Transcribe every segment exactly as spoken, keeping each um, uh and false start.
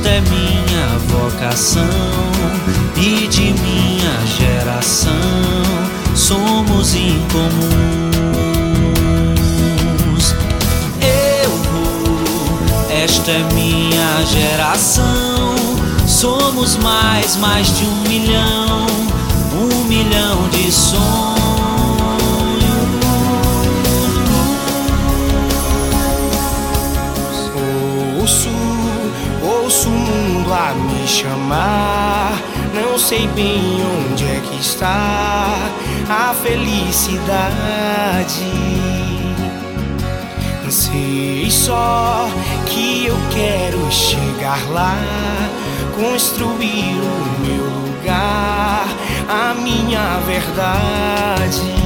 esta é minha vocação e de minha geração somos incomuns. Eu vou, esta é minha geração, somos mais, mais de um milhão, um milhão de sonhos. Ouço, ouço o mundo a me chamar, não sei bem onde é que está a felicidade. Sei só que eu quero chegar lá, construir o meu lugar, a minha verdade.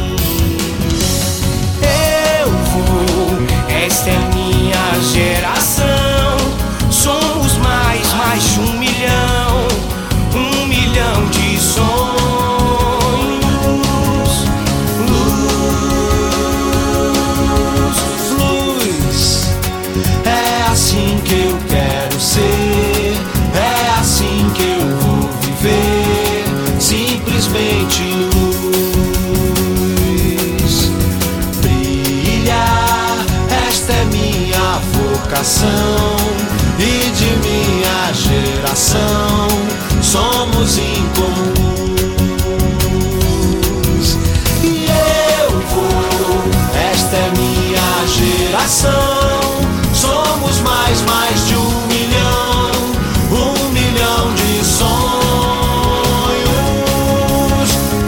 Eu vou, esta é minha geração, somos mais, mais de um milhão, um milhão de sonhos. Luz, luz, é assim que eu quero ser, é assim que eu vou viver, simplesmente luz. Brilhar, esta é minha vocação e de minha geração somos incomuns. E eu vou, esta é minha geração, somos mais, mais de um milhão, um milhão de sonhos.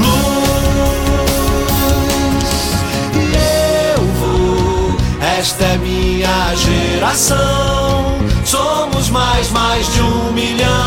Luz, e eu vou, esta é minha geração, somos mais, mais de um milhão.